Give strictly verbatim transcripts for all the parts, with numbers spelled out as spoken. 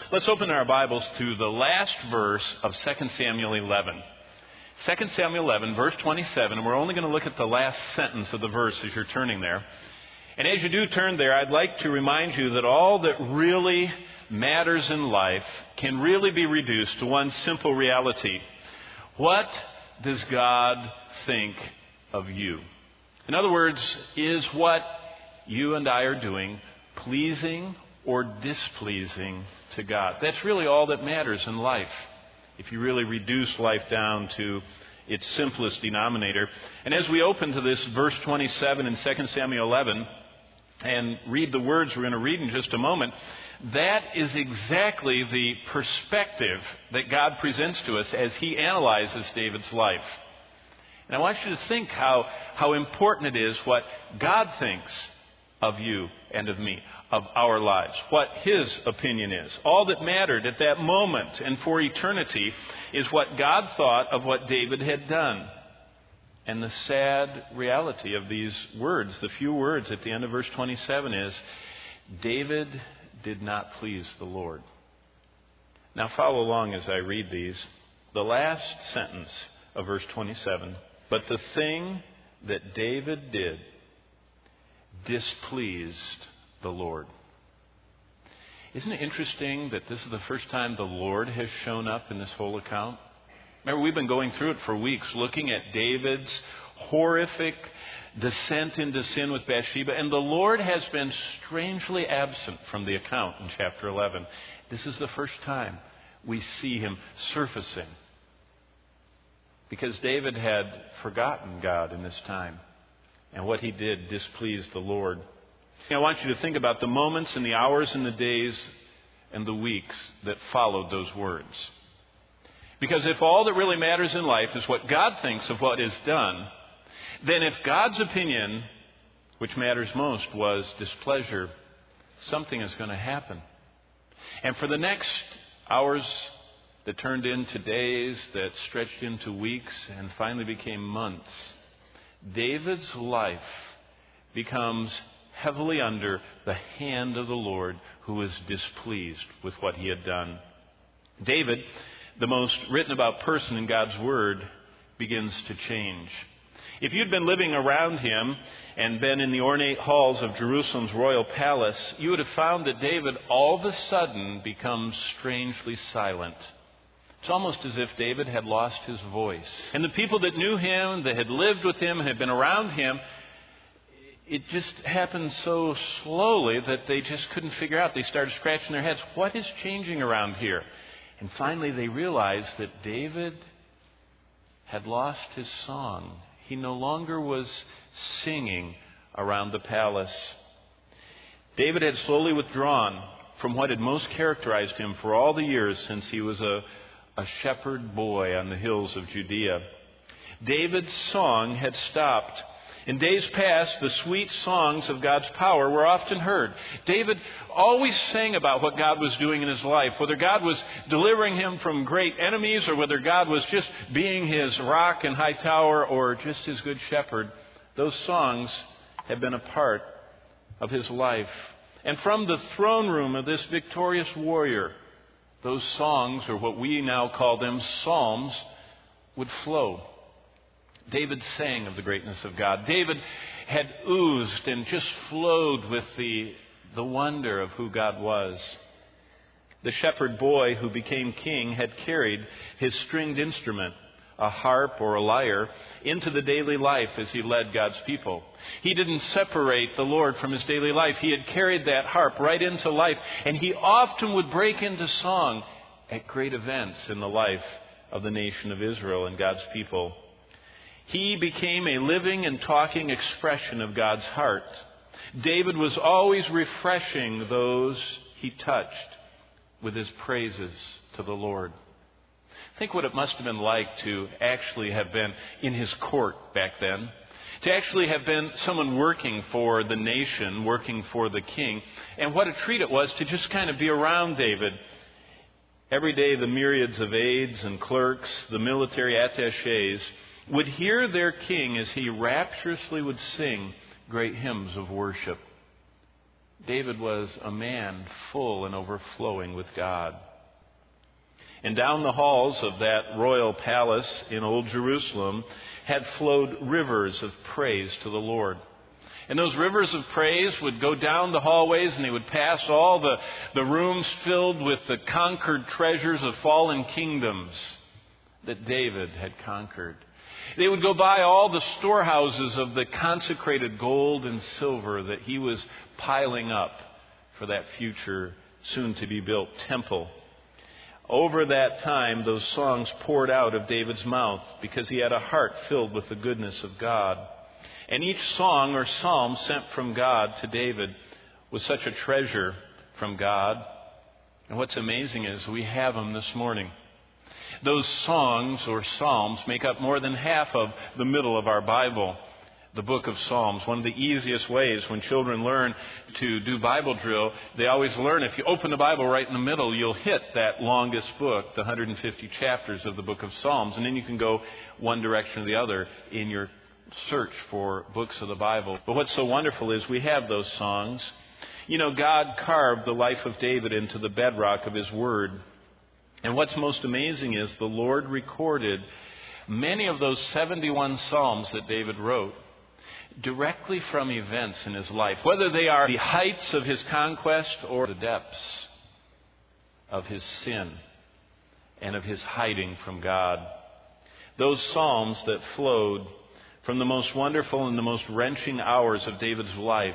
Let's open our Bibles to the last verse of Second Samuel eleven. Second Samuel eleven, verse twenty-seven, and we're only going to look at the last sentence of the verse as you're turning there. And as you do turn there, I'd like to remind you that all that really matters in life can really be reduced to one simple reality. What does God think of you? In other words, is what you and I are doing pleasing or displeasing to God? That's really all that matters in life, if you really reduce life down to its simplest denominator. And as we open to this verse twenty-seven in Second Samuel eleven and read the words we're going to read in just a moment, that is exactly the perspective that God presents to us as He analyzes David's life. And I want you to think how, how important it is what God thinks of you and of me, of our lives, what His opinion is. All that mattered at that moment and for eternity is what God thought of what David had done. And the sad reality of these words, the few words at the end of verse twenty-seven, is David did not please the Lord. Now follow along as I read these. The last sentence of verse twenty-seven. But the thing that David did displeased the Lord. Isn't it interesting that this is the first time the Lord has shown up in this whole account? Remember, we've been going through it for weeks, looking at David's horrific descent into sin with Bathsheba, and the Lord has been strangely absent from the account in chapter eleven. This is the first time we see Him surfacing, because David had forgotten God in this time, and what he did displeased the Lord. I want you to think about the moments and the hours and the days and the weeks that followed those words. Because if all that really matters in life is what God thinks of what is done, then if God's opinion, which matters most, was displeasure, something is going to happen. And for the next hours that turned into days, that stretched into weeks, and finally became months, David's life becomes heavily under the hand of the Lord, who is displeased with what he had done. David, the most written about person in God's Word, begins to change. If you'd been living around him and been in the ornate halls of Jerusalem's royal palace, you would have found that David all of a sudden becomes strangely silent. It's almost as if David had lost his voice. And the people that knew him, that had lived with him, and had been around him, it just happened so slowly that they just couldn't figure out. They started scratching their heads. What is changing around here? And finally they realized that David had lost his song. He no longer was singing around the palace. David had slowly withdrawn from what had most characterized him for all the years since he was a, a shepherd boy on the hills of Judea. David's song had stopped. In days past, the sweet songs of God's power were often heard. David always sang about what God was doing in his life, whether God was delivering him from great enemies or whether God was just being his rock and high tower or just his good shepherd. Those songs had been a part of his life. And from the throne room of this victorious warrior, those songs, or what we now call them, psalms, would flow. David sang of the greatness of God. David had oozed and just flowed with the, the wonder of who God was. The shepherd boy who became king had carried his stringed instrument, a harp or a lyre, into the daily life as he led God's people. He didn't separate the Lord from his daily life. He had carried that harp right into life, and he often would break into song at great events in the life of the nation of Israel and God's people. He became a living and talking expression of God's heart. David was always refreshing those he touched with his praises to the Lord. Think what it must have been like to actually have been in his court back then. To actually have been someone working for the nation, working for the king. And what a treat it was to just kind of be around David. Every day the myriads of aides and clerks, the military attachés, would hear their king as he rapturously would sing great hymns of worship. David was a man full and overflowing with God. And down the halls of that royal palace in Old Jerusalem had flowed rivers of praise to the Lord. And those rivers of praise would go down the hallways and they would pass all the, the rooms filled with the conquered treasures of fallen kingdoms that David had conquered. They would go by all the storehouses of the consecrated gold and silver that he was piling up for that future soon-to-be-built temple. Over that time, those songs poured out of David's mouth because he had a heart filled with the goodness of God. And each song or psalm sent from God to David was such a treasure from God. And what's amazing is we have them this morning. Those songs or psalms make up more than half of the middle of our Bible, the book of Psalms. One of the easiest ways when children learn to do Bible drill, they always learn if you open the Bible right in the middle, you'll hit that longest book, the one hundred fifty chapters of the book of Psalms, and then you can go one direction or the other in your search for books of the Bible. But what's so wonderful is we have those songs. You know, God carved the life of David into the bedrock of His Word. And what's most amazing is the Lord recorded many of those seventy-one Psalms that David wrote directly from events in his life, whether they are the heights of his conquest or the depths of his sin and of his hiding from God. Those Psalms that flowed from the most wonderful and the most wrenching hours of David's life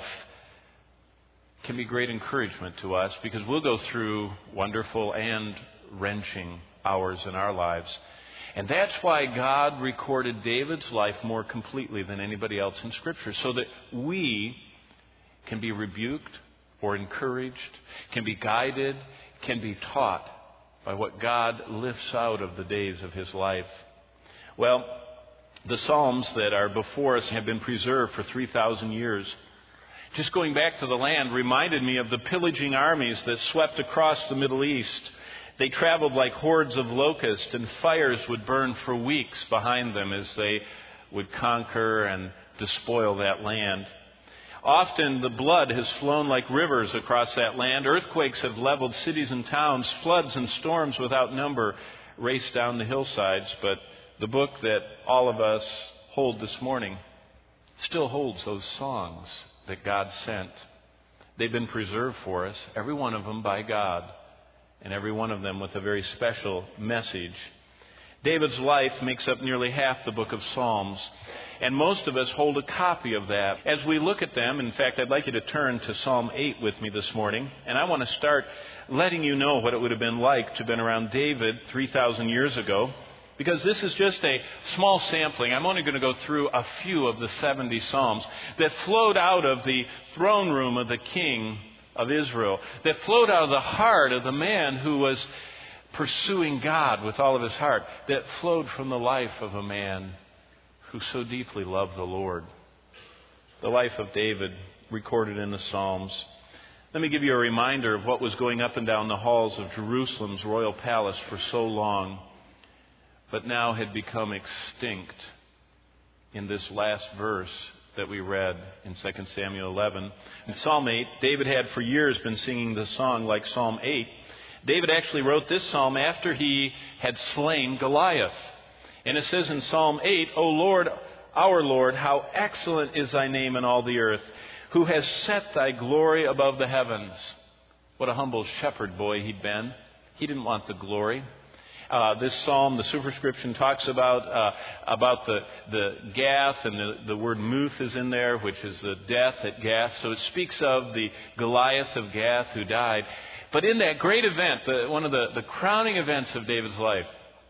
can be great encouragement to us, because we'll go through wonderful and wrenching hours in our lives. And that's why God recorded David's life more completely than anybody else in Scripture, so that we can be rebuked or encouraged, can be guided, can be taught by what God lifts out of the days of his life. Well, the Psalms that are before us have been preserved for three thousand years. Just going back to the land reminded me of the pillaging armies that swept across the Middle East. They traveled like hordes of locusts, and fires would burn for weeks behind them as they would conquer and despoil that land. Often the blood has flown like rivers across that land. Earthquakes have leveled cities and towns. Floods and storms without number race down the hillsides. But the book that all of us hold this morning still holds those songs that God sent. They've been preserved for us, every one of them by God, and every one of them with a very special message. David's life makes up nearly half the book of Psalms, and most of us hold a copy of that. As we look at them, in fact, I'd like you to turn to Psalm eight with me this morning, and I want to start letting you know what it would have been like to have been around David three thousand years ago, because this is just a small sampling. I'm only going to go through a few of the seventy Psalms that flowed out of the throne room of the king of Israel, that flowed out of the heart of the man who was pursuing God with all of his heart, that flowed from the life of a man who so deeply loved the Lord. The life of David recorded in the Psalms. Let me give you a reminder of what was going up and down the halls of Jerusalem's royal palace for so long, but now had become extinct in this last verse that we read in Second Samuel eleven. In Psalm eight, David had for years been singing the song like Psalm eight. David actually wrote this psalm after he had slain Goliath. And it says in Psalm eight, O Lord, our Lord, how excellent is thy name in all the earth, who has set thy glory above the heavens. What a humble shepherd boy he'd been. He didn't want the glory. Uh, this psalm, the superscription, talks about uh, about the the Gath, and the, the word Muth is in there, which is the death at Gath. So it speaks of the Goliath of Gath who died. But in that great event, the, one of the, the crowning events of David's life,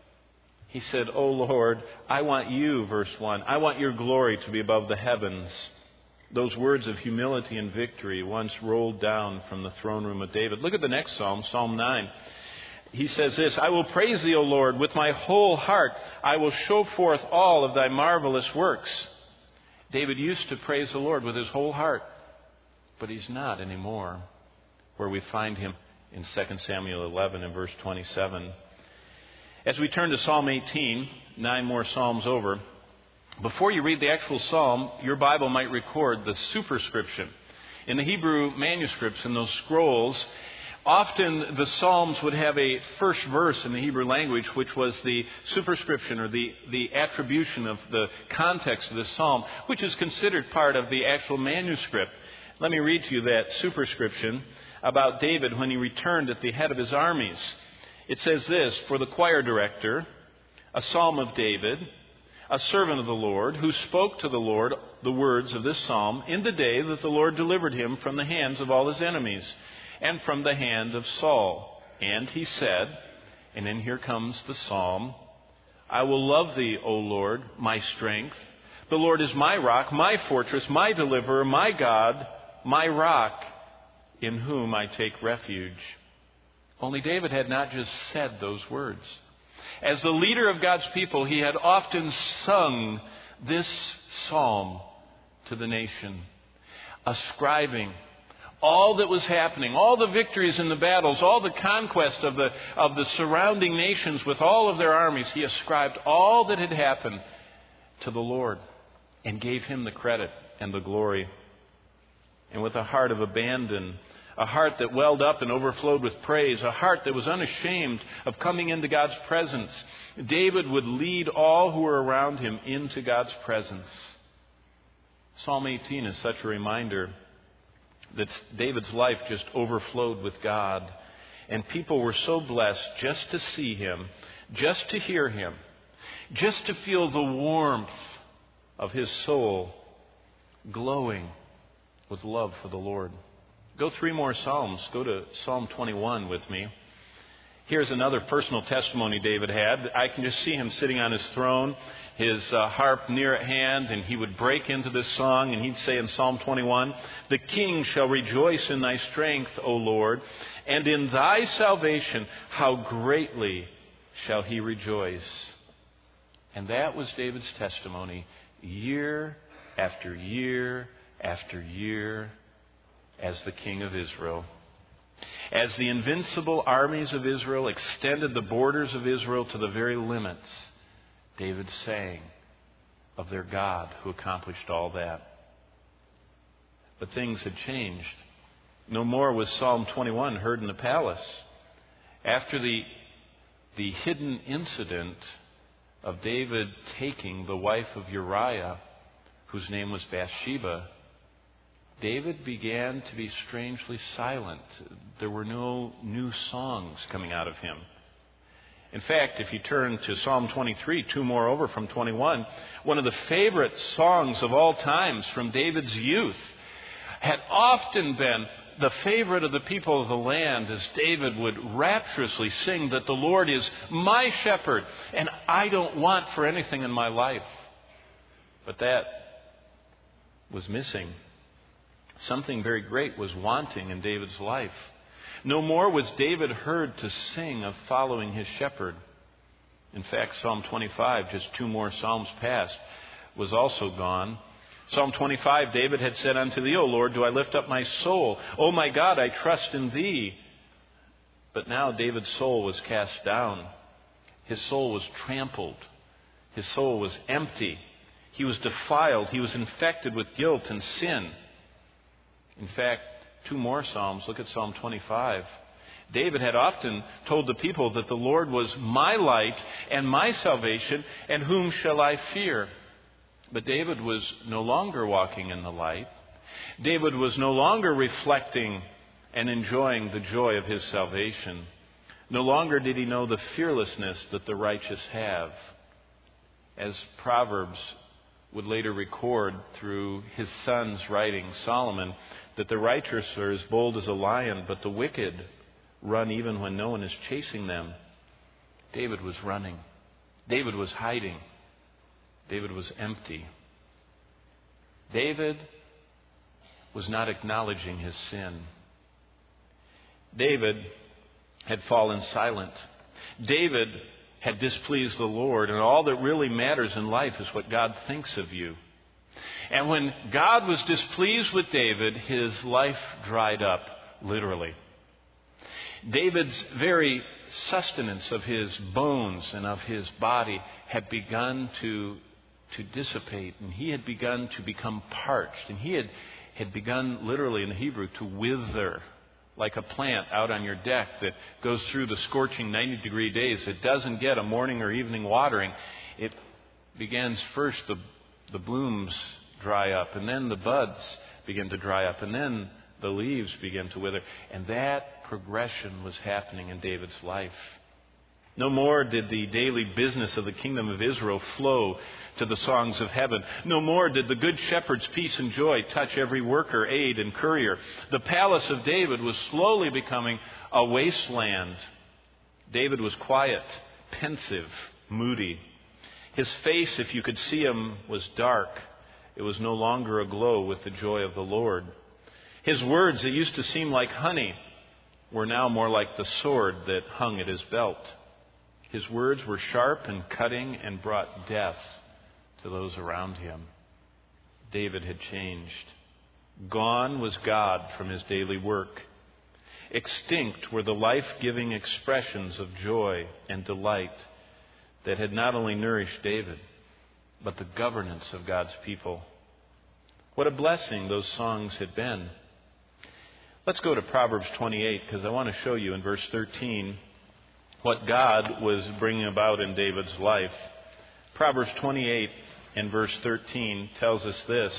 he said, "O Lord, I want you," verse one, "I want your glory to be above the heavens." Those words of humility and victory once rolled down from the throne room of David. Look at the next psalm, Psalm nine. He says this, "I will praise thee, O Lord, with my whole heart. I will show forth all of thy marvelous works." David used to praise the Lord with his whole heart, but he's not anymore, where we find him in Second Samuel eleven and verse twenty-seven. As we turn to Psalm eighteen, nine more psalms over, before you read the actual psalm, your Bible might record the superscription. In the Hebrew manuscripts, in those scrolls, often the Psalms would have a first verse in the Hebrew language, which was the superscription or the, the attribution of the context of the psalm, which is considered part of the actual manuscript. Let me read to you that superscription about David when he returned at the head of his armies. It says this: "For the choir director, a psalm of David, a servant of the Lord, who spoke to the Lord the words of this psalm in the day that the Lord delivered him from the hands of all his enemies, and from the hand of Saul. And he said," and then here comes the psalm, "I will love thee, O Lord, my strength. The Lord is my rock, my fortress, my deliverer, my God, my rock, in whom I take refuge." Only David had not just said those words. As the leader of God's people, he had often sung this psalm to the nation, ascribing all that was happening, all the victories in the battles, all the conquest of the, of the surrounding nations with all of their armies. He ascribed all that had happened to the Lord and gave him the credit and the glory. And with a heart of abandon, a heart that welled up and overflowed with praise, a heart that was unashamed of coming into God's presence, David would lead all who were around him into God's presence. Psalm eighteen is such a reminder that David's life just overflowed with God. And people were so blessed just to see him, just to hear him, just to feel the warmth of his soul glowing with love for the Lord. Go three more Psalms. Go to Psalm twenty-one with me. Here's another personal testimony David had. I can just see him sitting on his throne, his uh, harp near at hand, and he would break into this song, and he'd say in Psalm twenty-one, "The king shall rejoice in thy strength, O Lord, and in thy salvation how greatly shall he rejoice." And that was David's testimony year after year after year as the king of Israel. As the invincible armies of Israel extended the borders of Israel to the very limits, David sang of their God who accomplished all that. But things had changed. No more was Psalm twenty-one heard in the palace. After the, the hidden incident of David taking the wife of Uriah, whose name was Bathsheba, David began to be strangely silent. There were no new songs coming out of him. In fact, if you turn to Psalm twenty-three, two more over from twenty-one, one of the favorite songs of all times from David's youth had often been the favorite of the people of the land, as David would rapturously sing that the Lord is my shepherd and I don't want for anything in my life. But that was missing. Something very great was wanting in David's life. No more was David heard to sing of following his shepherd. In fact, Psalm twenty-five, just two more Psalms past, was also gone. Psalm twenty-five, David had said unto thee, O Lord, do I lift up my soul? O my God, I trust in thee. But now David's soul was cast down. His soul was trampled. His soul was empty. He was defiled. He was infected with guilt and sin. In fact, two more Psalms. Look at Psalm twenty-five. David had often told the people that the Lord was my light and my salvation, and whom shall I fear? But David was no longer walking in the light. David was no longer reflecting and enjoying the joy of his salvation. No longer did he know the fearlessness that the righteous have. As Proverbs would later record through his son's writing, Solomon, that the righteous are as bold as a lion, but the wicked run even when no one is chasing them. David was running. David was hiding. David was empty. David was not acknowledging his sin. David had fallen silent. David had displeased the Lord, and all that really matters in life is what God thinks of you. And when God was displeased with David, his life dried up, literally. David's very sustenance of his bones and of his body had begun to, to dissipate, and he had begun to become parched, and he had, had begun literally in the Hebrew to wither, like a plant out on your deck that goes through the scorching ninety degree days. It doesn't get a morning or evening watering. It begins first, the, the blooms dry up, and then the buds begin to dry up, and then the leaves begin to wither. And that progression was happening in David's life. No more did the daily business of the kingdom of Israel flow to the songs of heaven. No more did the good shepherd's peace and joy touch every worker, aide, and courier. The palace of David was slowly becoming a wasteland. David was quiet, pensive, moody. His face, if you could see him, was dark. It was no longer aglow with the joy of the Lord. His words that used to seem like honey were now more like the sword that hung at his belt. His words were sharp and cutting and brought death to those around him. David had changed. Gone was God from his daily work. Extinct were the life-giving expressions of joy and delight that had not only nourished David, but the governance of God's people. What a blessing those songs had been. Let's go to Proverbs twenty-eight, because I want to show you in verse thirteen what God was bringing about in David's life. Proverbs twenty-eight and verse thirteen tells us this.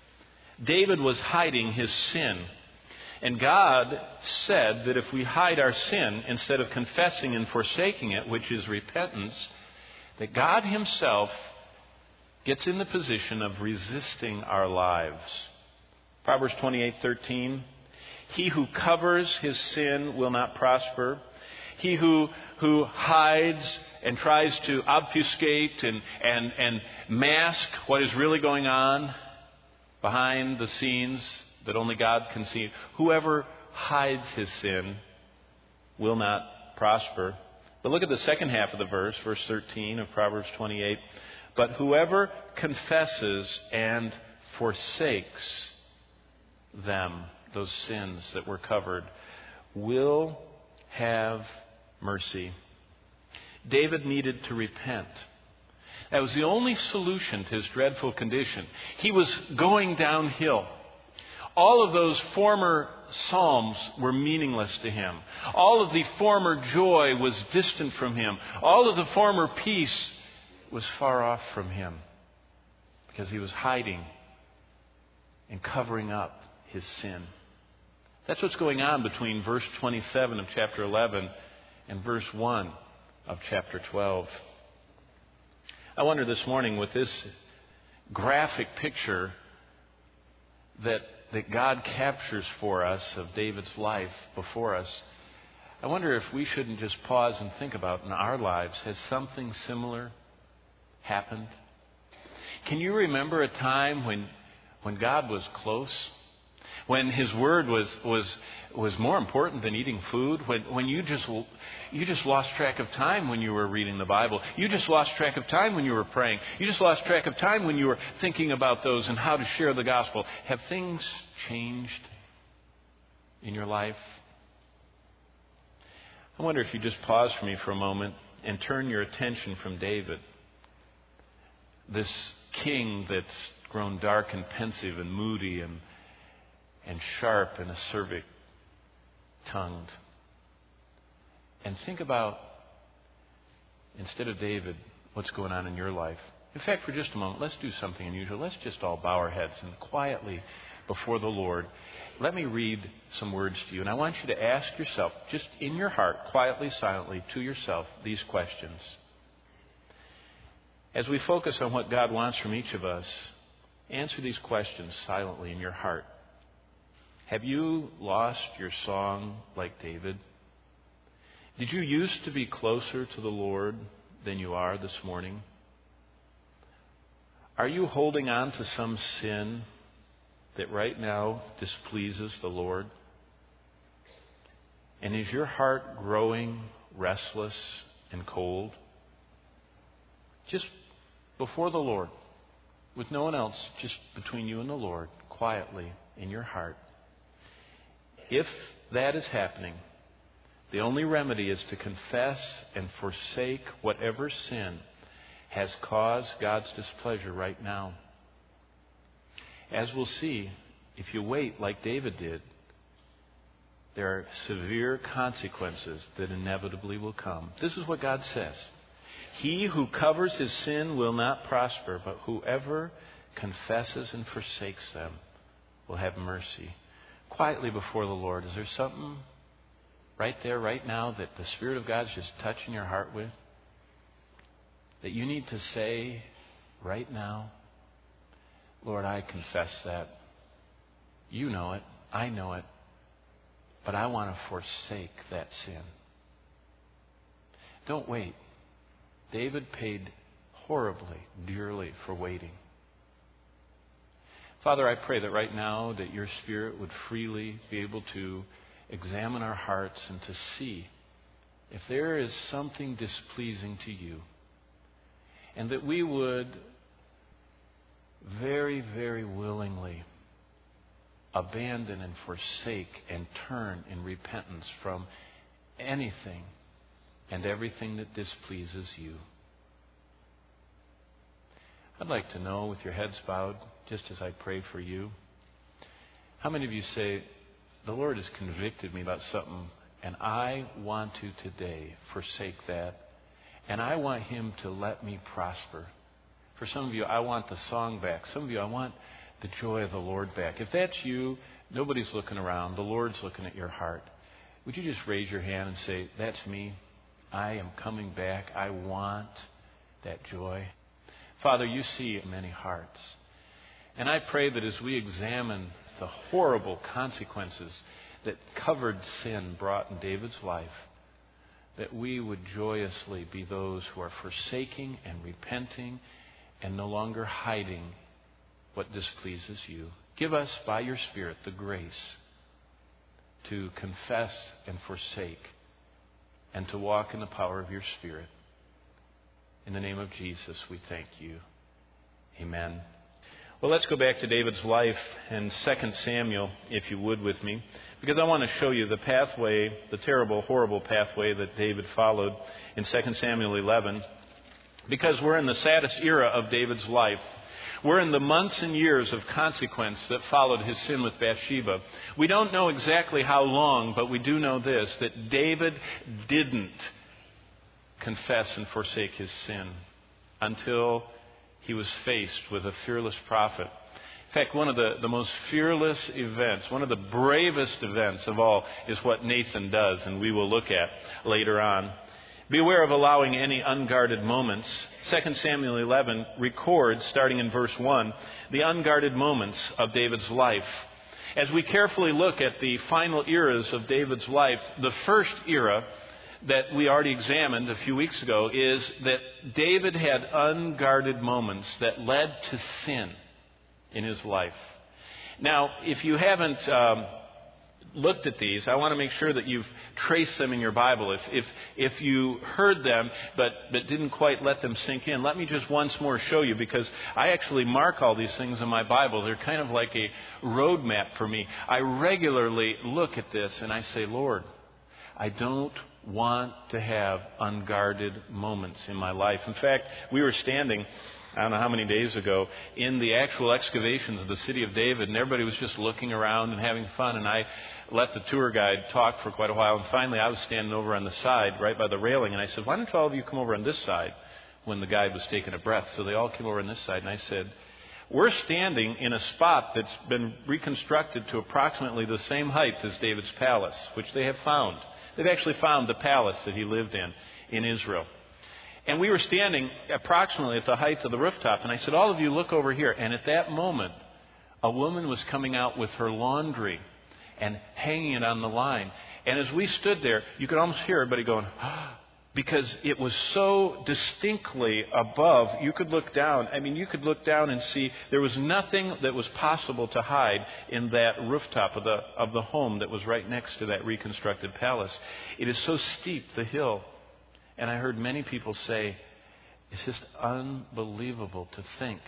David was hiding his sin. And God said that if we hide our sin instead of confessing and forsaking it, which is repentance, that God himself gets in the position of resisting our lives. Proverbs twenty-eight thirteen. He who covers his sin will not prosper. He who who hides and tries to obfuscate and, and, and mask what is really going on behind the scenes that only God can see. Whoever hides his sin will not prosper. But look at the second half of the verse, verse thirteen of Proverbs twenty-eight. But whoever confesses and forsakes them, those sins that were covered, will have mercy. David needed to repent. That was the only solution to his dreadful condition. He was going downhill. All of those former psalms were meaningless to him. All of the former joy was distant from him. All of the former peace was far off from him, because he was hiding and covering up his sin. That's what's going on between verse twenty-seven of chapter eleven and verse one of chapter twelve. I wonder this morning, with this graphic picture that, that God captures for us of David's life before us, I wonder if we shouldn't just pause and think about in our lives, has something similar happened? Can you remember a time when when God was close? When his word was was was more important than eating food? When when you just you just lost track of time when you were reading the Bible. You just lost track of time when you were praying. You just lost track of time when you were thinking about those and how to share the gospel. Have things changed in your life? I wonder if you just pause for me for a moment and turn your attention from David, this king that's grown dark and pensive and moody and and sharp and acerbic-tongued. And think about, instead of David, what's going on in your life. In fact, for just a moment, let's do something unusual. Let's just all bow our heads and quietly before the Lord, let me read some words to you. And I want you to ask yourself, just in your heart, quietly, silently, to yourself, these questions. As we focus on what God wants from each of us, answer these questions silently in your heart. Have you lost your song like David? Did you used to be closer to the Lord than you are this morning? Are you holding on to some sin that right now displeases the Lord? And is your heart growing restless and cold? Just before the Lord, with no one else, just between you and the Lord, quietly in your heart. If that is happening, the only remedy is to confess and forsake whatever sin has caused God's displeasure right now. As we'll see, if you wait like David did, there are severe consequences that inevitably will come. This is what God says. He who covers his sin will not prosper, but whoever confesses and forsakes them will have mercy. Quietly before the Lord, is there something right there, right now, that the Spirit of God is just touching your heart with? That you need to say right now, Lord, I confess that. You know it. I know it. But I want to forsake that sin. Don't wait. David paid horribly, dearly for waiting. Father, I pray that right now that your Spirit would freely be able to examine our hearts and to see if there is something displeasing to you. And that we would very, very willingly abandon and forsake and turn in repentance from anything and everything that displeases you. I'd like to know, with your heads bowed, just as I pray for you, how many of you say, the Lord has convicted me about something, and I want to today forsake that, and I want Him to let me prosper. For some of you, I want the song back. Some of you, I want the joy of the Lord back. If that's you, nobody's looking around. The Lord's looking at your heart. Would you just raise your hand and say, that's me. I am coming back. I want that joy. Father, you see many hearts. And I pray that as we examine the horrible consequences that covered sin brought in David's life, that we would joyously be those who are forsaking and repenting and no longer hiding what displeases you. Give us, by your Spirit, the grace to confess and forsake and to walk in the power of your Spirit. In the name of Jesus, we thank you. Amen. Well, let's go back to David's life in Second Samuel, if you would, with me, because I want to show you the pathway, the terrible, horrible pathway that David followed in Second Samuel eleven, because we're in the saddest era of David's life. We're in the months and years of consequence that followed his sin with Bathsheba. We don't know exactly how long, but we do know this, that David didn't confess and forsake his sin until he was faced with a fearless prophet. In fact, one of the, the most fearless events, one of the bravest events of all, is what Nathan does, and we will look at later on. Beware of allowing any unguarded moments. Second Samuel eleven records, starting in verse one, the unguarded moments of David's life. As we carefully look at the final eras of David's life, the first era that we already examined a few weeks ago is that David had unguarded moments that led to sin in his life. Now, if you haven't um, looked at these, I want to make sure that you've traced them in your Bible. If if if you heard them but, but didn't quite let them sink in, let me just once more show you, because I actually mark all these things in my Bible. They're kind of like a roadmap for me. I regularly look at this and I say, Lord, I don't want to have unguarded moments in my life. In fact, we were standing, I don't know how many days ago, in the actual excavations of the city of David, and everybody was just looking around and having fun, and I let the tour guide talk for quite a while, and finally I was standing over on the side, right by the railing, and I said, why don't all of you come over on this side, when the guide was taking a breath. So they all came over on this side, and I said, we're standing in a spot that's been reconstructed to approximately the same height as David's palace, which they have found. They've actually found the palace that he lived in, in Israel. And we were standing approximately at the height of the rooftop. And I said, all of you look over here. And at that moment, a woman was coming out with her laundry and hanging it on the line. And as we stood there, you could almost hear everybody going, ah, because it was so distinctly above. You could look down. I mean, you could look down and see there was nothing that was possible to hide in that rooftop of the of the home that was right next to that reconstructed palace. It is so steep, the hill. And I heard many people say, it's just unbelievable to think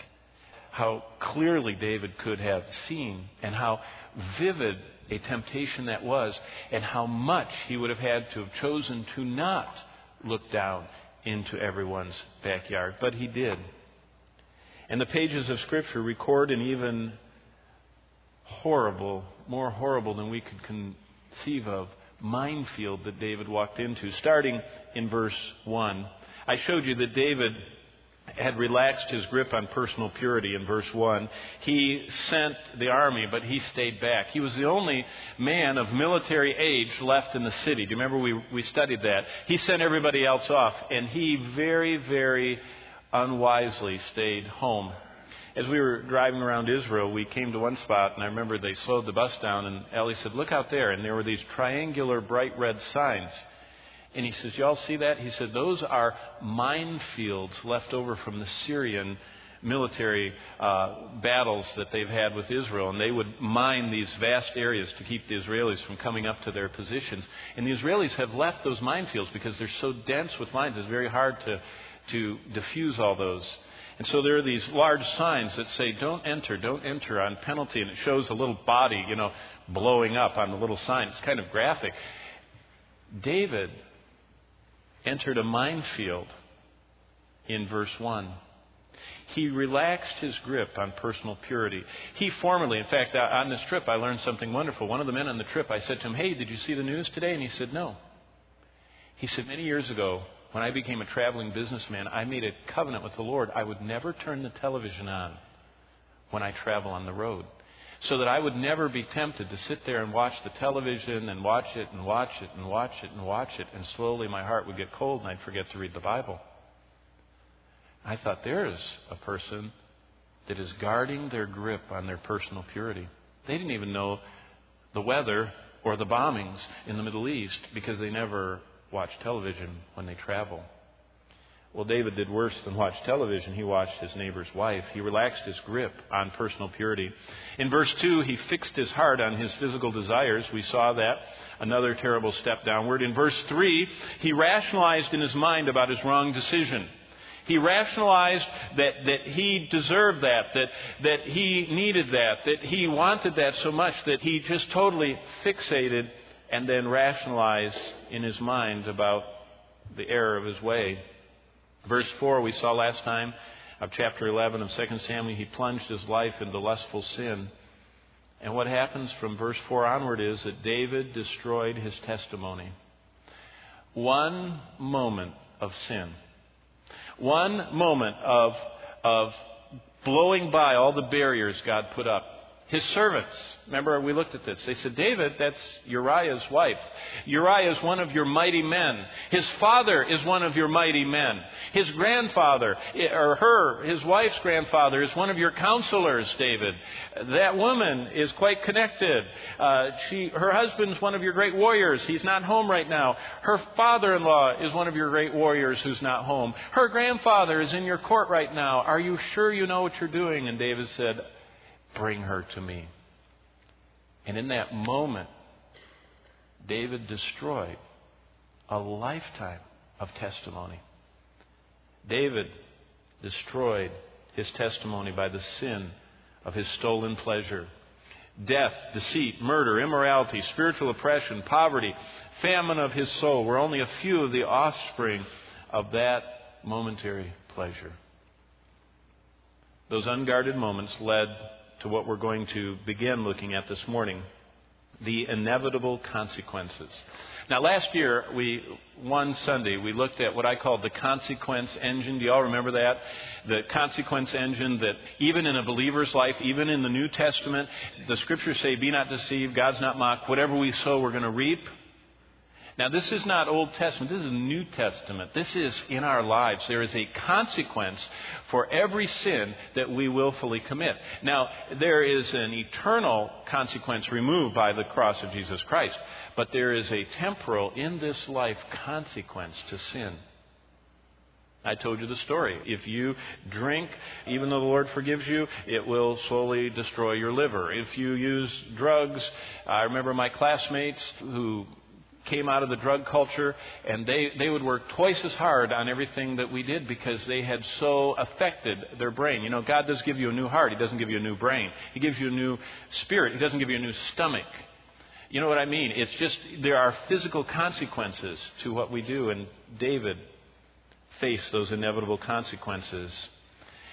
how clearly David could have seen and how vivid a temptation that was, and how much he would have had to have chosen to not look down into everyone's backyard. But he did. And the pages of Scripture record an even horrible, more horrible than we could conceive of, minefield that David walked into. Starting in verse one, I showed you that David had relaxed his grip on personal purity in verse one. He sent the army, but he stayed back. He was the only man of military age left in the city. Do you remember we, we studied that? He sent everybody else off, and he very, very unwisely stayed home. As we were driving around Israel, we came to one spot, and I remember they slowed the bus down, and Ellie said, "Look out there." And there were these triangular bright red signs. And he says, "Y'all see that?" He said, "Those are minefields left over from the Syrian military uh, battles that they've had with Israel. And they would mine these vast areas to keep the Israelis from coming up to their positions. And the Israelis have left those minefields because they're so dense with mines. It's very hard to, to diffuse all those. And so there are these large signs that say, "Don't enter, don't enter," on penalty. And it shows a little body, you know, blowing up on the little sign. It's kind of graphic. David entered a minefield in verse one. He relaxed his grip on personal purity. He formerly, in fact, on this trip, I learned something wonderful. One of the men on the trip, I said to him, "Hey, did you see the news today?" And he said, "No." He said, "Many years ago, when I became a traveling businessman, I made a covenant with the Lord. I would never turn the television on when I travel on the road, so that I would never be tempted to sit there and watch the television and watch it and watch it and watch it and watch it. And slowly my heart would get cold and I'd forget to read the Bible." I thought, there's a person that is guarding their grip on their personal purity. They didn't even know the weather or the bombings in the Middle East because they never watch television when they travel. Well, David did worse than watch television. He watched his neighbor's wife. He relaxed his grip on personal purity. In verse two, he fixed his heart on his physical desires. We saw that. Another terrible step downward. In verse three, he rationalized in his mind about his wrong decision. He rationalized that, that he deserved that, that, that he needed that, that he wanted that so much that he just totally fixated and then rationalized in his mind about the error of his way. Verse four, we saw last time of chapter eleven of Second Samuel, he plunged his life into lustful sin. And what happens from verse four onward is that David destroyed his testimony. One moment of sin. One moment of, of blowing by all the barriers God put up. His servants, remember we looked at this. They said, "David, that's Uriah's wife. Uriah is one of your mighty men. His father is one of your mighty men. His grandfather, or her, his wife's grandfather, is one of your counselors, David. That woman is quite connected. Uh, she, her husband's one of your great warriors. He's not home right now. Her father-in-law is one of your great warriors who's not home. Her grandfather is in your court right now. Are you sure you know what you're doing?" And David said, "Bring her to me." And in that moment, David destroyed a lifetime of testimony. David destroyed his testimony by the sin of his stolen pleasure. Death, deceit, murder, immorality, spiritual oppression, poverty, famine of his soul were only a few of the offspring of that momentary pleasure. Those unguarded moments led to what we're going to begin looking at this morning, the inevitable consequences. Now, last year, we one Sunday, we looked at what I called the consequence engine. Do you all remember that? The consequence engine that even in a believer's life, even in the New Testament, the Scriptures say, "Be not deceived, God's not mocked. Whatever we sow, we're going to reap." Now, this is not Old Testament. This is New Testament. This is in our lives. There is a consequence for every sin that we willfully commit. Now, there is an eternal consequence removed by the cross of Jesus Christ. But there is a temporal, in this life, consequence to sin. I told you the story. If you drink, even though the Lord forgives you, it will slowly destroy your liver. If you use drugs, I remember my classmates who came out of the drug culture, and they, they would work twice as hard on everything that we did because they had so affected their brain. You know, God does give you a new heart. He doesn't give you a new brain. He gives you a new spirit. He doesn't give you a new stomach. You know what I mean? It's just there are physical consequences to what we do, and David faced those inevitable consequences.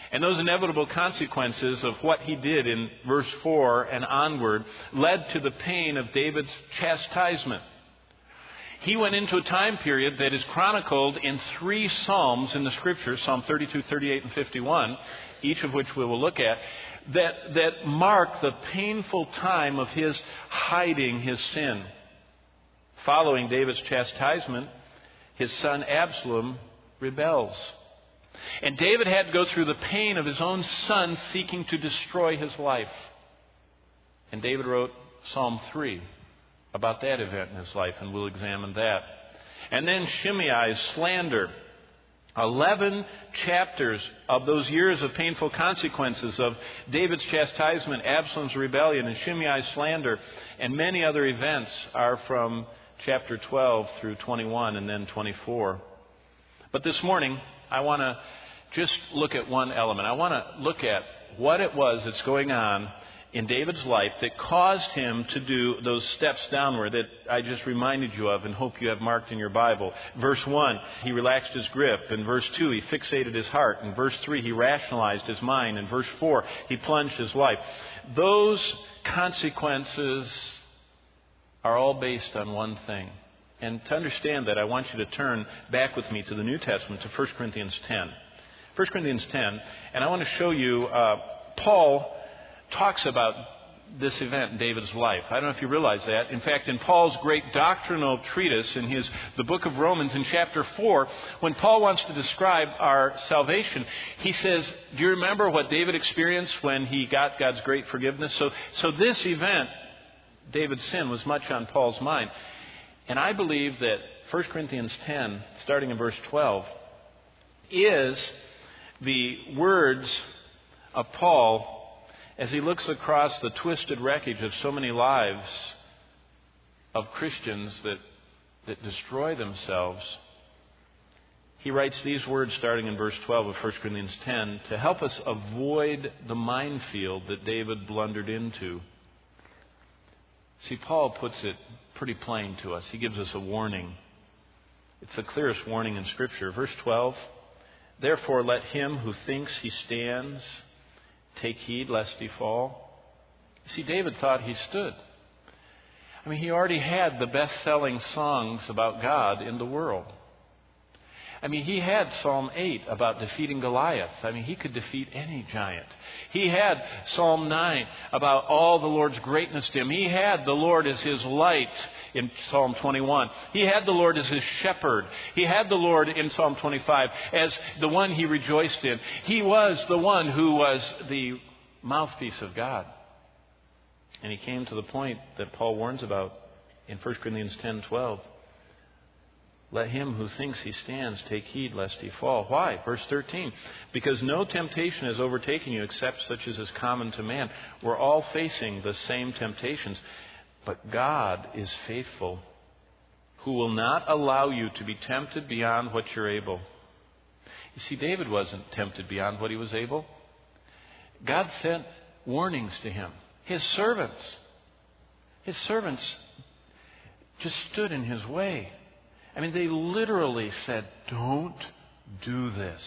And those inevitable consequences of what he did in verse four and onward led to the pain of David's chastisement. He went into a time period that is chronicled in three Psalms in the Scriptures, Psalm thirty-two, thirty-eight, and fifty-one, each of which we will look at, that, that mark the painful time of his hiding his sin. Following David's chastisement, his son Absalom rebels. And David had to go through the pain of his own son seeking to destroy his life. And David wrote Psalm three about that event in his life, and we'll examine that. And then Shimei's slander. Eleven chapters of those years of painful consequences of David's chastisement, Absalom's rebellion, and Shimei's slander, and many other events are from chapter twelve through twenty-one and then twenty-four. But this morning, I want to just look at one element. I want to look at what it was that's going on in David's life that caused him to do those steps downward that I just reminded you of and hope you have marked in your Bible. Verse one, he relaxed his grip. In verse two, he fixated his heart. In verse three, he rationalized his mind. In verse four, he plunged his life. Those consequences are all based on one thing. And to understand that, I want you to turn back with me to the New Testament, to First Corinthians ten. First Corinthians ten, and I want to show you, uh, Paul talks about this event in David's life. I don't know if you realize that. In fact, in Paul's great doctrinal treatise, in his the book of Romans, in chapter four, when Paul wants to describe our salvation, he says, do you remember what David experienced when he got God's great forgiveness? So, so this event, David's sin, was much on Paul's mind. And I believe that First Corinthians ten, starting in verse twelve, is the words of Paul as he looks across the twisted wreckage of so many lives of Christians that, that destroy themselves. He writes these words starting in verse twelve of First Corinthians ten to help us avoid the minefield that David blundered into. See, Paul puts it pretty plain to us. He gives us a warning. It's the clearest warning in Scripture. Verse twelve, therefore let him who thinks he stands take heed lest he fall. See, David thought he stood. I mean, he already had the best-selling songs about God in the world. I mean, he had Psalm eight about defeating Goliath. I mean, he could defeat any giant. He had Psalm nine about all the Lord's greatness to him. He had the Lord as his light in Psalm twenty-one. He had the Lord as his shepherd. He had the Lord in Psalm twenty-five as the one he rejoiced in. He was the one who was the mouthpiece of God. And he came to the point that Paul warns about in First Corinthians ten twelve. Let him who thinks he stands take heed lest he fall. Why? Verse thirteen. Because no temptation has overtaken you except such as is common to man. We're all facing the same temptations. But God is faithful, who will not allow you to be tempted beyond what you're able. You see, David wasn't tempted beyond what he was able. God sent warnings to him. His servants, his servants just stood in his way. I mean, they literally said, don't do this.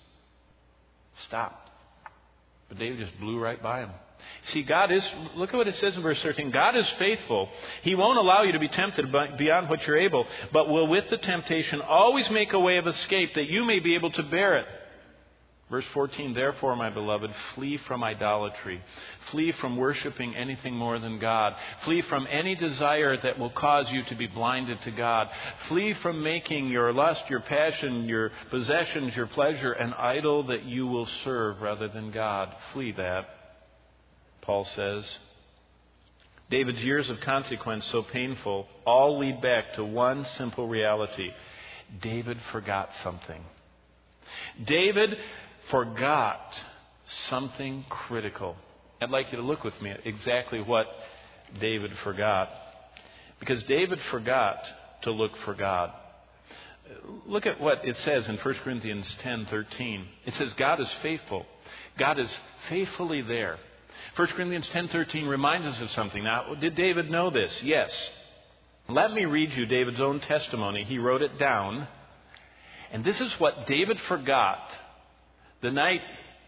Stop. But David just blew right by him. See, God is, look at what it says in verse thirteen. God is faithful. He won't allow you to be tempted beyond what you're able, but will with the temptation always make a way of escape that you may be able to bear it. Verse fourteen, therefore, my beloved, flee from idolatry. Flee from worshiping anything more than God. Flee from any desire that will cause you to be blinded to God. Flee from making your lust, your passion, your possessions, your pleasure an idol that you will serve rather than God. Flee that, Paul says. David's years of consequence, so painful, all lead back to one simple reality. David forgot something. David forgot something critical. I'd like you to look with me at exactly what David forgot. Because David forgot to look for God. Look at what it says in First Corinthians ten thirteen. It says God is faithful. God is faithfully there. First Corinthians ten thirteen reminds us of something. Now, did David know this? Yes. Let me read you David's own testimony. He wrote it down. And this is what David forgot the night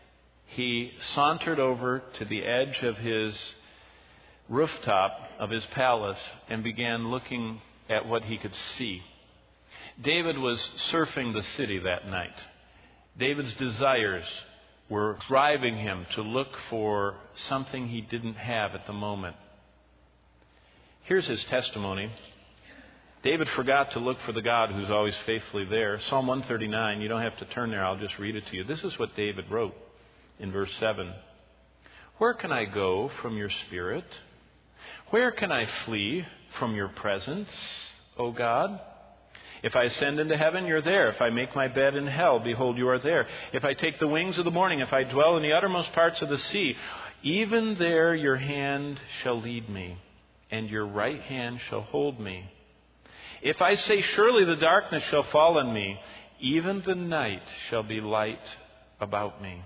he sauntered over to the edge of his rooftop of his palace and began looking at what he could see. David was surfing the city that night. David's desires were driving him to look for something he didn't have at the moment. Here's his testimony. David forgot to look for the God who's always faithfully there. Psalm one thirty-nine, you don't have to turn there, I'll just read it to you. This is what David wrote in verse seven. Where can I go from your spirit? Where can I flee from your presence, O God? If I ascend into heaven, you're there. If I make my bed in hell, behold, you are there. If I take the wings of the morning, if I dwell in the uttermost parts of the sea, even there your hand shall lead me, and your right hand shall hold me. If I say, surely the darkness shall fall on me, even the night shall be light about me.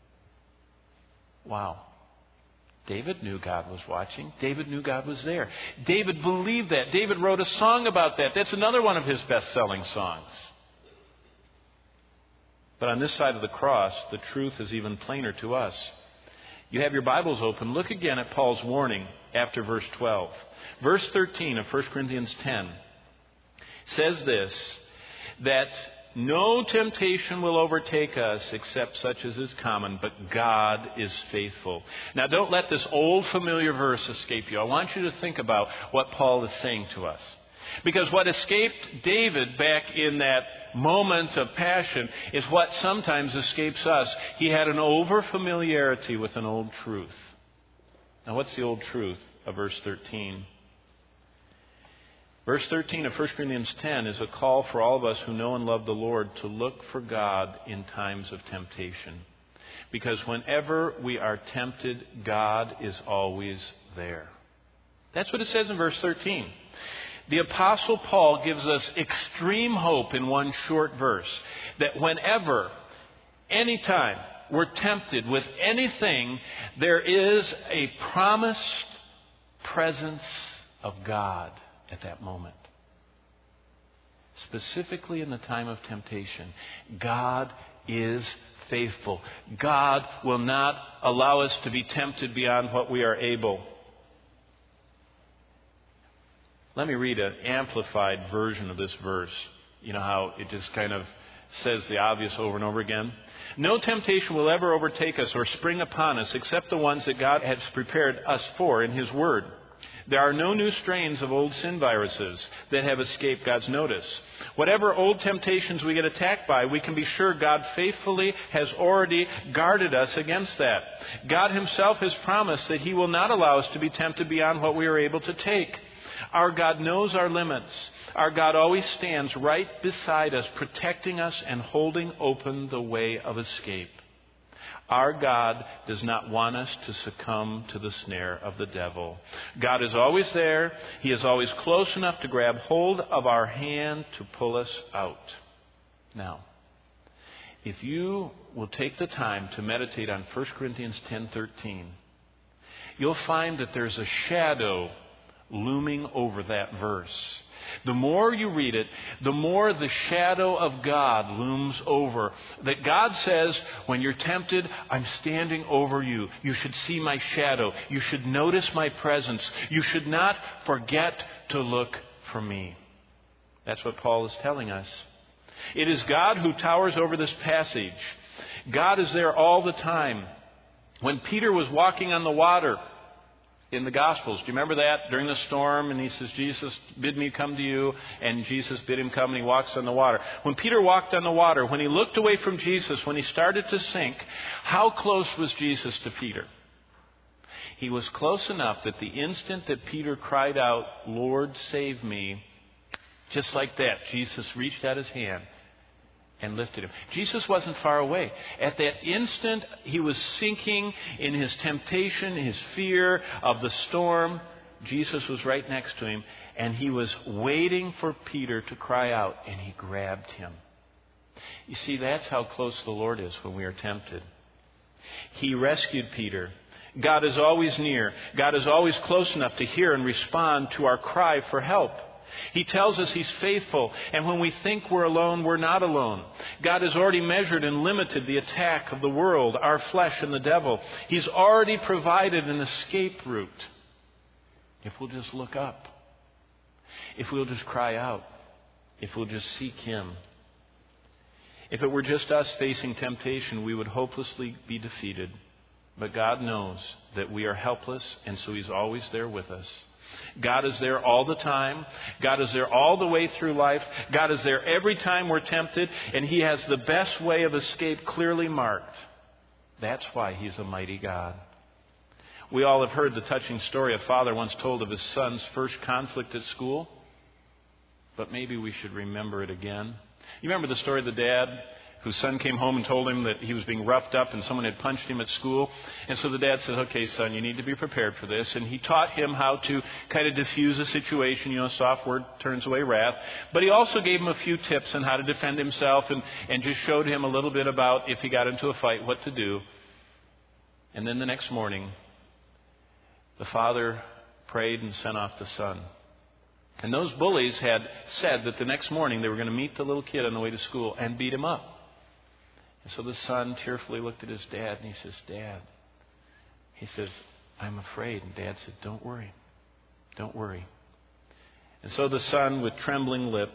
Wow. David knew God was watching. David knew God was there. David believed that. David wrote a song about that. That's another one of his best-selling songs. But on this side of the cross, the truth is even plainer to us. You have your Bibles open. Look again at Paul's warning after verse twelve. Verse thirteen of First Corinthians ten says this, that no temptation will overtake us except such as is common, but God is faithful. Now don't let this old familiar verse escape you. I want you to think about what Paul is saying to us. Because what escaped David back in that moment of passion is what sometimes escapes us. He had an over-familiarity with an old truth. Now what's the old truth of verse thirteen? Verse thirteen of First Corinthians ten is a call for all of us who know and love the Lord to look for God in times of temptation. Because whenever we are tempted, God is always there. That's what it says in verse thirteen. The Apostle Paul gives us extreme hope in one short verse. That whenever, anytime, we're tempted with anything, there is a promised presence of God at that moment. Specifically in the time of temptation, God is faithful. God will not allow us to be tempted beyond what we are able. Let me read an amplified version of this verse. You know how it just kind of says the obvious over and over again? No temptation will ever overtake us or spring upon us except the ones that God has prepared us for in His Word. There are no new strains of old sin viruses that have escaped God's notice. Whatever old temptations we get attacked by, we can be sure God faithfully has already guarded us against that. God Himself has promised that He will not allow us to be tempted beyond what we are able to take. Our God knows our limits. Our God always stands right beside us, protecting us and holding open the way of escape. Our God does not want us to succumb to the snare of the devil. God is always there. He is always close enough to grab hold of our hand to pull us out. Now, if you will take the time to meditate on First Corinthians ten thirteen, you'll find that there's a shadow looming over that verse. The more you read it, the more the shadow of God looms over. That God says, when you're tempted, I'm standing over you. You should see my shadow. You should notice my presence. You should not forget to look for me. That's what Paul is telling us. It is God who towers over this passage. God is there all the time. When Peter was walking on the water in the Gospels, do you remember that? During the storm, and he says, Jesus, bid me come to you. And Jesus bid him come, and he walks on the water. When Peter walked on the water, when he looked away from Jesus, when he started to sink, how close was Jesus to Peter? He was close enough that the instant that Peter cried out, Lord, save me, just like that, Jesus reached out his hand and lifted him. Jesus wasn't far away. At that instant, he was sinking in his temptation, his fear of the storm. Jesus was right next to him, and he was waiting for Peter to cry out, and he grabbed him. You see, that's how close the Lord is when we are tempted. He rescued Peter. God is always near. God is always close enough to hear and respond to our cry for help. He tells us He's faithful, and when we think we're alone, we're not alone. God has already measured and limited the attack of the world, our flesh, and the devil. He's already provided an escape route. If we'll just look up, if we'll just cry out, if we'll just seek Him. If it were just us facing temptation, we would hopelessly be defeated. But God knows that we are helpless, and so He's always there with us. God is there all the time. God is there all the way through life. God is there every time we're tempted, and He has the best way of escape clearly marked. That's why He's a mighty God. We all have heard the touching story a father once told of his son's first conflict at school. But maybe we should remember it again. You remember the story of the dad whose son came home and told him that he was being roughed up and someone had punched him at school. And so the dad said, okay, son, you need to be prepared for this. And he taught him how to kind of diffuse a situation. You know, a soft word turns away wrath. But he also gave him a few tips on how to defend himself and, and just showed him a little bit about if he got into a fight, what to do. And then the next morning, the father prayed and sent off the son. And those bullies had said that the next morning they were going to meet the little kid on the way to school and beat him up. And so the son tearfully looked at his dad and he says, Dad, he says, I'm afraid. And Dad said, don't worry. Don't worry. And so the son, with trembling lip,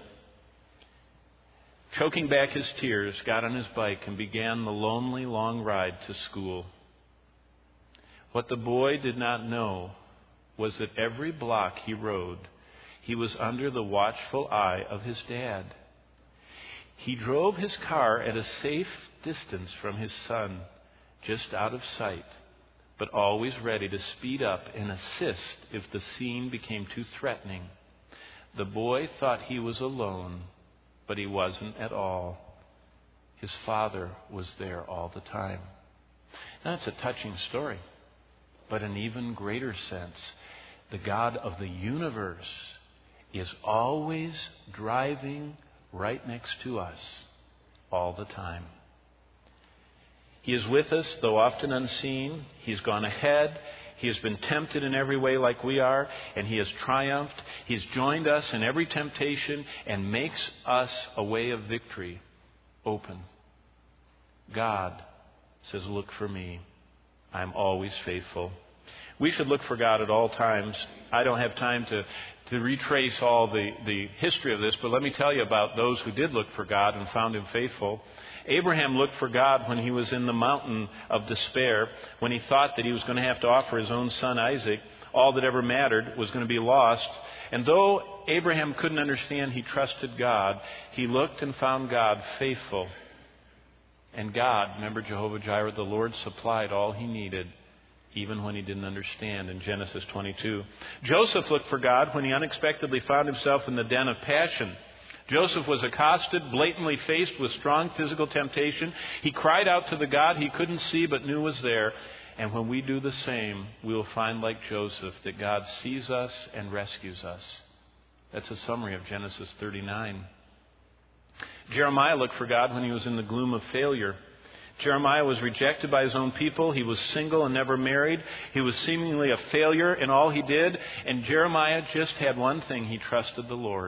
choking back his tears, got on his bike and began the lonely, long ride to school. What the boy did not know was that every block he rode, he was under the watchful eye of his dad. He drove his car at a safe distance from his son, just out of sight, but always ready to speed up and assist if the scene became too threatening. The boy thought he was alone, but he wasn't at all. His father was there all the time. Now, it's a touching story. But in even greater sense, the God of the universe is always driving right next to us all the time. He is with us, though often unseen. He's gone ahead. He has been tempted in every way like we are, and He has triumphed. He's joined us in every temptation and makes us a way of victory open. God says, look for me. I'm always faithful. We should look for God at all times. I don't have time to, to retrace all the, the history of this, but let me tell you about those who did look for God and found Him faithful. Abraham looked for God when he was in the mountain of despair, when he thought that he was going to have to offer his own son Isaac. All that ever mattered was going to be lost. And though Abraham couldn't understand, he trusted God. He looked and found God faithful. And God, remember Jehovah Jireh, the Lord supplied all he needed, even when he didn't understand, in Genesis twenty-two. Joseph looked for God when he unexpectedly found himself in the den of passion. Joseph was accosted, blatantly faced with strong physical temptation. He cried out to the God he couldn't see but knew was there. And when we do the same, we will find, like Joseph, that God sees us and rescues us. That's a summary of Genesis thirty-nine. Jeremiah looked for God when he was in the gloom of failure. Jeremiah was rejected by his own people. He was single and never married. He was seemingly a failure in all he did. And Jeremiah just had one thing. He trusted the Lord.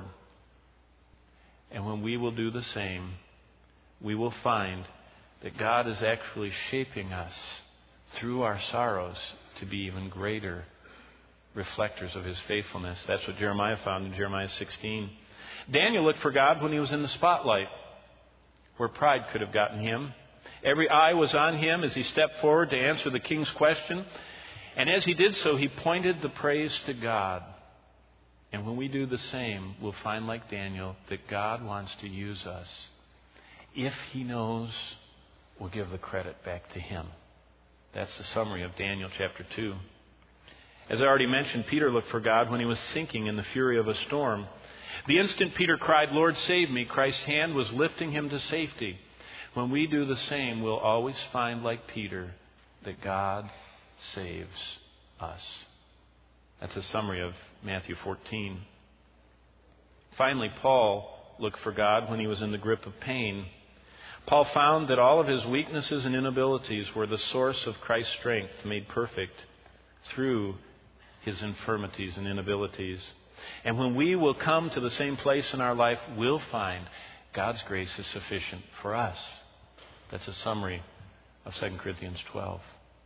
And when we will do the same, we will find that God is actually shaping us through our sorrows to be even greater reflectors of His faithfulness. That's what Jeremiah found in Jeremiah sixteen. Daniel looked for God when he was in the spotlight, where pride could have gotten him. Every eye was on him as he stepped forward to answer the king's question. And as he did so, he pointed the praise to God. And when we do the same, we'll find, like Daniel, that God wants to use us. If He knows, we'll give the credit back to Him. That's the summary of Daniel chapter two. As I already mentioned, Peter looked for God when he was sinking in the fury of a storm. The instant Peter cried, Lord, save me, Christ's hand was lifting him to safety. When we do the same, we'll always find, like Peter, that God saves us. That's a summary of Matthew fourteen. Finally, Paul looked for God when he was in the grip of pain. Paul found that all of his weaknesses and inabilities were the source of Christ's strength made perfect through his infirmities and inabilities. And when we will come to the same place in our life, we'll find God's grace is sufficient for us. That's a summary of Second Corinthians twelve.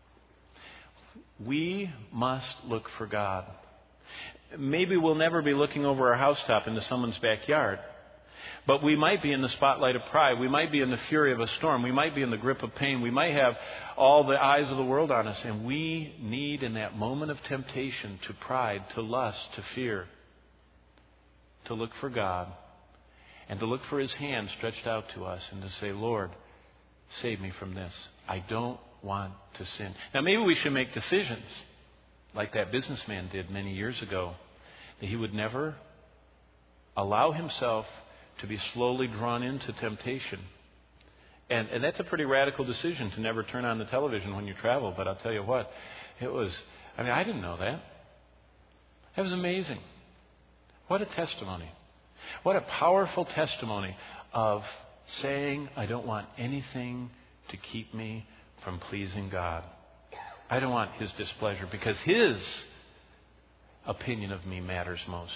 We must look for God. Maybe we'll never be looking over our housetop into someone's backyard. But we might be in the spotlight of pride. We might be in the fury of a storm. We might be in the grip of pain. We might have all the eyes of the world on us. And we need, in that moment of temptation, to pride, to lust, to fear, to look for God and to look for His hand stretched out to us and to say, Lord, save me from this. I don't want to sin. Now, maybe we should make decisions like that businessman did many years ago, that he would never allow himself to be slowly drawn into temptation. And, and that's a pretty radical decision, to never turn on the television when you travel. But I'll tell you what, it was, I mean, I didn't know that. That was amazing. What a testimony. What a powerful testimony of saying, I don't want anything to keep me from pleasing God. I don't want His displeasure, because His opinion of me matters most.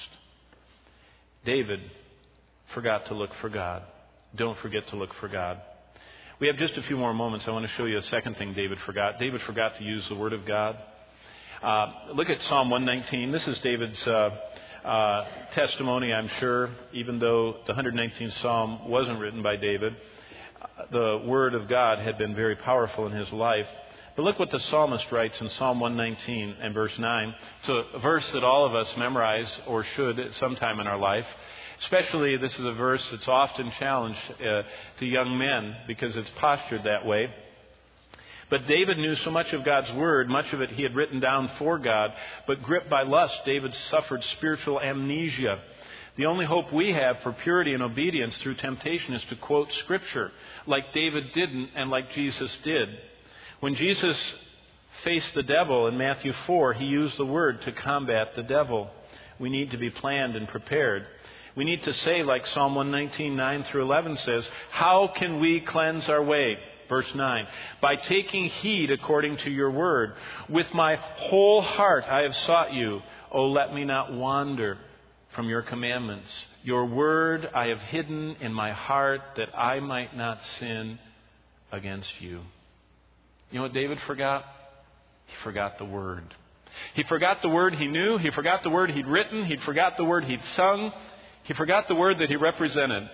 David forgot to look for God. Don't forget to look for God. We have just a few more moments. I want to show you a second thing David forgot. David forgot to use the Word of God. Uh, look at Psalm one nineteen. This is David's uh, uh, testimony, I'm sure, even though the one hundred nineteenth Psalm wasn't written by David. The Word of God had been very powerful in his life. But look what the psalmist writes in Psalm one nineteen and verse nine. It's a verse that all of us memorize, or should at some time in our life. Especially, this is a verse that's often challenged uh, to young men because it's postured that way. But David knew so much of God's Word, much of it he had written down for God. But gripped by lust, David suffered spiritual amnesia. The only hope we have for purity and obedience through temptation is to quote Scripture, like David didn't and like Jesus did. When Jesus faced the devil in Matthew four, He used the Word to combat the devil. We need to be planned and prepared. We need to say, like Psalm one nineteen, nine through eleven says, how can we cleanse our way? Verse nine, by taking heed according to your word. With my whole heart I have sought you. Oh, let me not wander from your commandments. Your word I have hidden in my heart, that I might not sin against you. You know what David forgot? He forgot the word. He forgot the word he knew. He forgot the word he'd written. He forgot the word he'd sung. He forgot the word that he represented.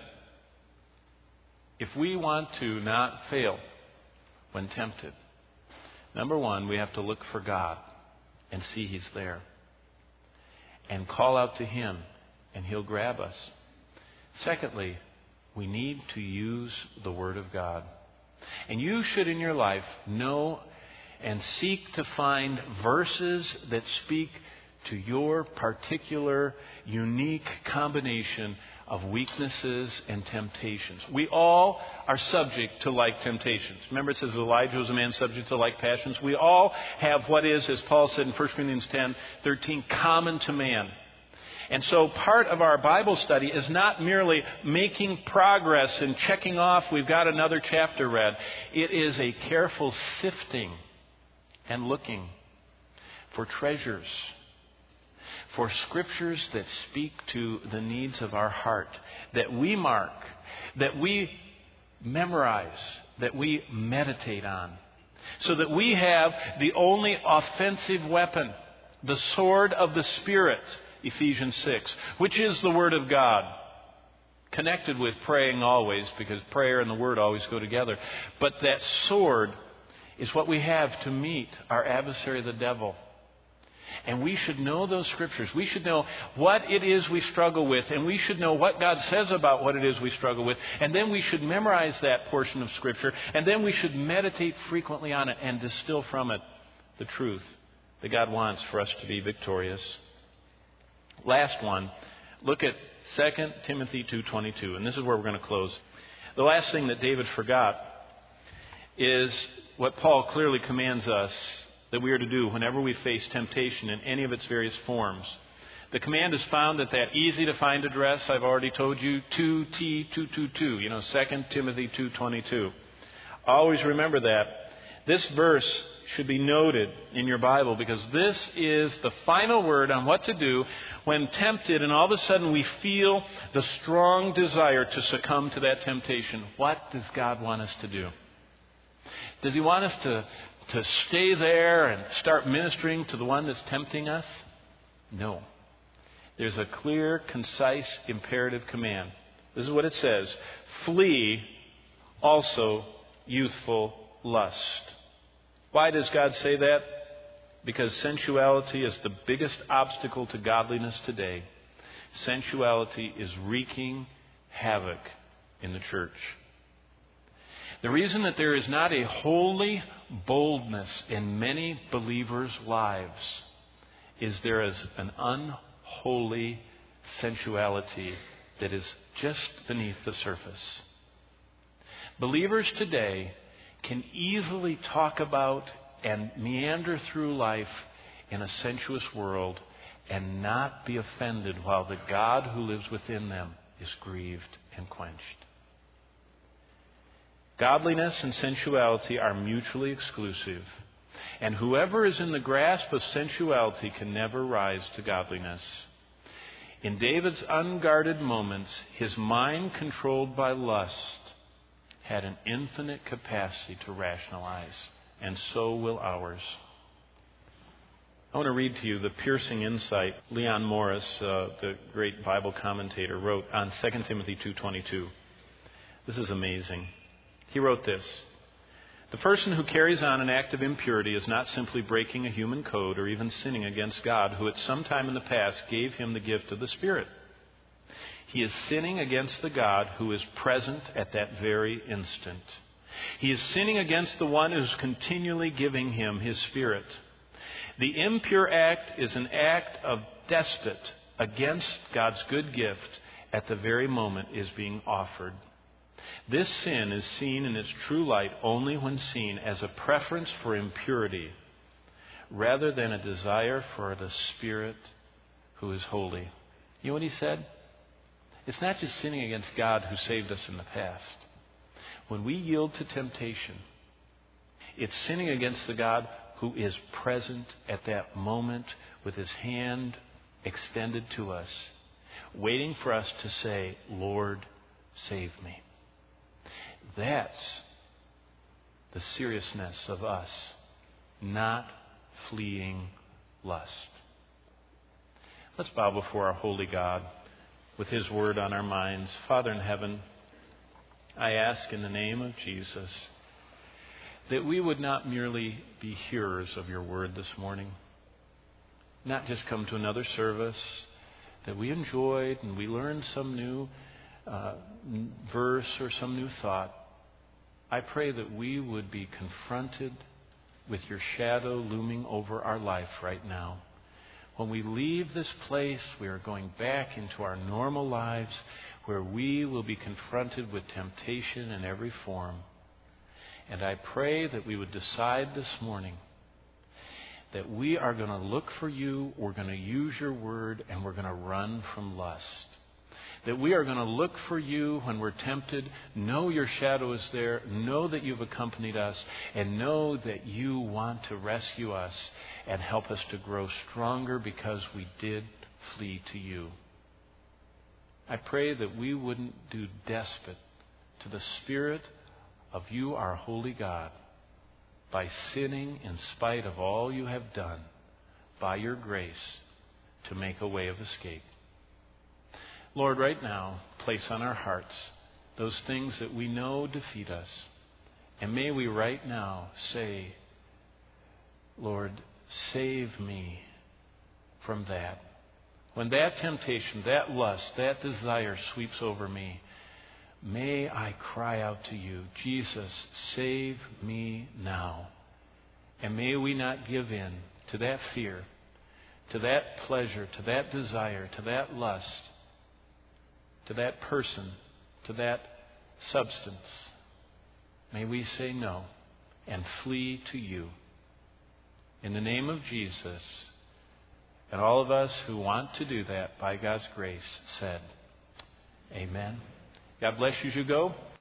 If we want to not fail when tempted, number one, we have to look for God and see He's there. And call out to Him, and He'll grab us. Secondly, we need to use the Word of God. And you should in your life know and seek to find verses that speak to your particular, unique combination of weaknesses and temptations. We all are subject to like temptations. Remember, it says Elijah was a man subject to like passions. We all have what is, as Paul said in First Corinthians ten thirteen, common to man. And so part of our Bible study is not merely making progress and checking off we've got another chapter read. It is a careful sifting and looking for treasures, for scriptures that speak to the needs of our heart, that we mark, that we memorize, that we meditate on, so that we have the only offensive weapon, the sword of the Spirit, Ephesians six, which is the Word of God, connected with praying always, because prayer and the Word always go together. But that sword is what we have to meet our adversary, the devil. And we should know those scriptures. We should know what it is we struggle with. And we should know what God says about what it is we struggle with. And then we should memorize that portion of Scripture. And then we should meditate frequently on it and distill from it the truth that God wants for us to be victorious. Last one, look at Second Timothy two twenty-two. And this is where we're going to close. The last thing that David forgot is what Paul clearly commands us that we are to do whenever we face temptation in any of its various forms. The command is found at that easy-to-find address I've already told you, two T two twenty-two, you know, Second Timothy two twenty-two. Always remember that. This verse should be noted in your Bible because this is the final word on what to do when tempted and all of a sudden we feel the strong desire to succumb to that temptation. What does God want us to do? Does He want us to, to stay there and start ministering to the one that's tempting us? No. There's a clear, concise, imperative command. This is what it says. Flee also youthful lust. Why does God say that? Because sensuality is the biggest obstacle to godliness today. Sensuality is wreaking havoc in the church. The reason that there is not a holy boldness in many believers' lives is there is an unholy sensuality that is just beneath the surface. Believers today can easily talk about and meander through life in a sensuous world and not be offended while the God who lives within them is grieved and quenched. Godliness and sensuality are mutually exclusive, and whoever is in the grasp of sensuality can never rise to godliness. In David's unguarded moments, his mind controlled by lust had an infinite capacity to rationalize, and so will ours. I want to read to you the piercing insight Leon Morris, uh, the great Bible commentator, wrote on Second Timothy two twenty-two. This is amazing. He wrote this: the person who carries on an act of impurity is not simply breaking a human code or even sinning against God, who at some time in the past gave him the gift of the Spirit. He is sinning against the God who is present at that very instant. He is sinning against the one who is continually giving him his Spirit. The impure act is an act of despot against God's good gift at the very moment it is being offered. This sin is seen in its true light only when seen as a preference for impurity rather than a desire for the Spirit who is holy. You know what he said? It's not just sinning against God who saved us in the past. When we yield to temptation, it's sinning against the God who is present at that moment with his hand extended to us, waiting for us to say, Lord, save me. That's the seriousness of us not fleeing lust. Let's bow before our holy God with his word on our minds. Father in heaven, I ask in the name of Jesus that we would not merely be hearers of your word this morning, not just come to another service that we enjoyed and we learned some new uh, verse or some new thought. I pray that we would be confronted with your shadow looming over our life right now. When we leave this place, we are going back into our normal lives where we will be confronted with temptation in every form. And I pray that we would decide this morning that we are going to look for you, we're going to use your word, and we're going to run from lust. That we are going to look for you when we're tempted, know your shadow is there, know that you've accompanied us, and know that you want to rescue us and help us to grow stronger because we did flee to you. I pray that we wouldn't do despot to the Spirit of you, our holy God, by sinning in spite of all you have done by your grace to make a way of escape. Lord, right now, place on our hearts those things that we know defeat us. And may we right now say, Lord, save me from that. When that temptation, that lust, that desire sweeps over me, may I cry out to you, Jesus, save me now. And may we not give in to that fear, to that pleasure, to that desire, to that lust, to that person, to that substance. May we say no and flee to you. In the name of Jesus, and all of us who want to do that by God's grace said, Amen. God bless you as you go.